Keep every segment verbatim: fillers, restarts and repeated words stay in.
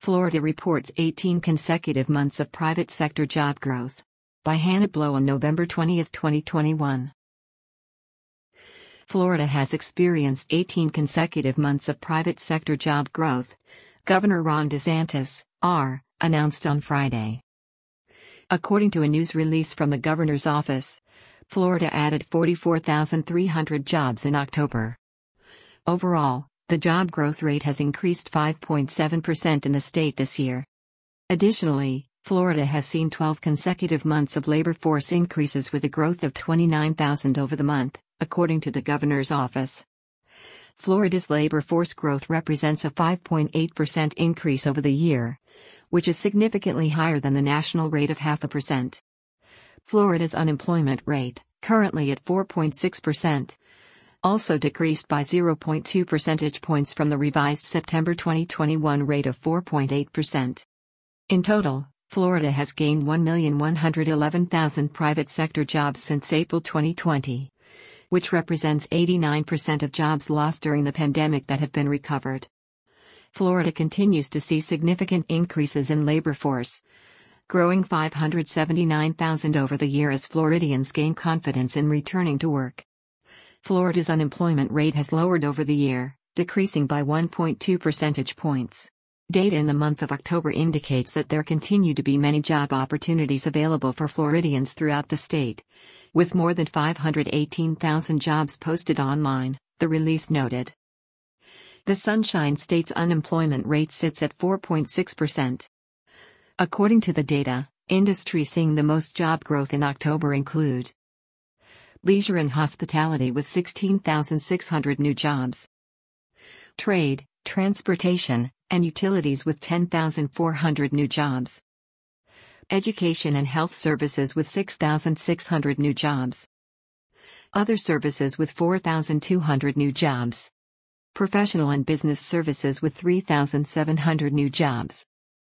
Florida reports eighteen consecutive months of private sector job growth. By Hannah Blow on November twentieth, twenty twenty-one. Florida has experienced eighteen consecutive months of private sector job growth, Governor Ron DeSantis, R, announced on Friday. According to a news release from the governor's office, Florida added forty-four thousand three hundred jobs in October. Overall, the job growth rate has increased five point seven percent in the state this year. Additionally, Florida has seen twelve consecutive months of labor force increases with a growth of twenty-nine thousand over the month, according to the governor's office. Florida's labor force growth represents a five point eight percent increase over the year, which is significantly higher than the national rate of half a percent. Florida's unemployment rate, currently at four point six percent, also decreased by zero point two percentage points from the revised September twenty twenty-one rate of four point eight percent. In total, Florida has gained one million one hundred eleven thousand private sector jobs since April twenty twenty, which represents eighty-nine percent of jobs lost during the pandemic that have been recovered. Florida continues to see significant increases in labor force, growing five hundred seventy-nine thousand over the year as Floridians gain confidence in returning to work. Florida's unemployment rate has lowered over the year, decreasing by one point two percentage points. Data in the month of October indicates that there continue to be many job opportunities available for Floridians throughout the state, with more than five hundred eighteen thousand jobs posted online, the release noted. The Sunshine State's unemployment rate sits at four point six percent. According to the data, industries seeing the most job growth in October include leisure and hospitality with sixteen thousand six hundred new jobs, trade, transportation, and utilities with ten thousand four hundred new jobs, education and health services with six thousand six hundred new jobs, other services with four thousand two hundred new jobs, professional and business services with three thousand seven hundred new jobs.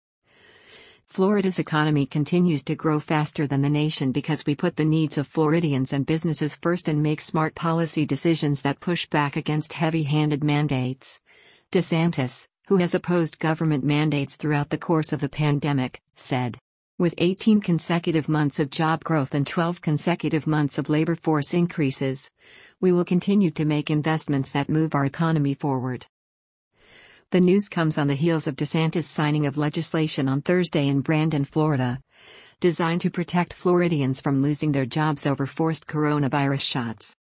Florida's economy continues to grow faster than the nation because we put the needs of Floridians and businesses first and make smart policy decisions that push back against heavy-handed mandates, DeSantis, who has opposed government mandates throughout the course of the pandemic, said. With eighteen consecutive months of job growth and twelve consecutive months of labor force increases, we will continue to make investments that move our economy forward. The news comes on the heels of DeSantis' signing of legislation on Thursday in Brandon, Florida, designed to protect Floridians from losing their jobs over forced coronavirus shots.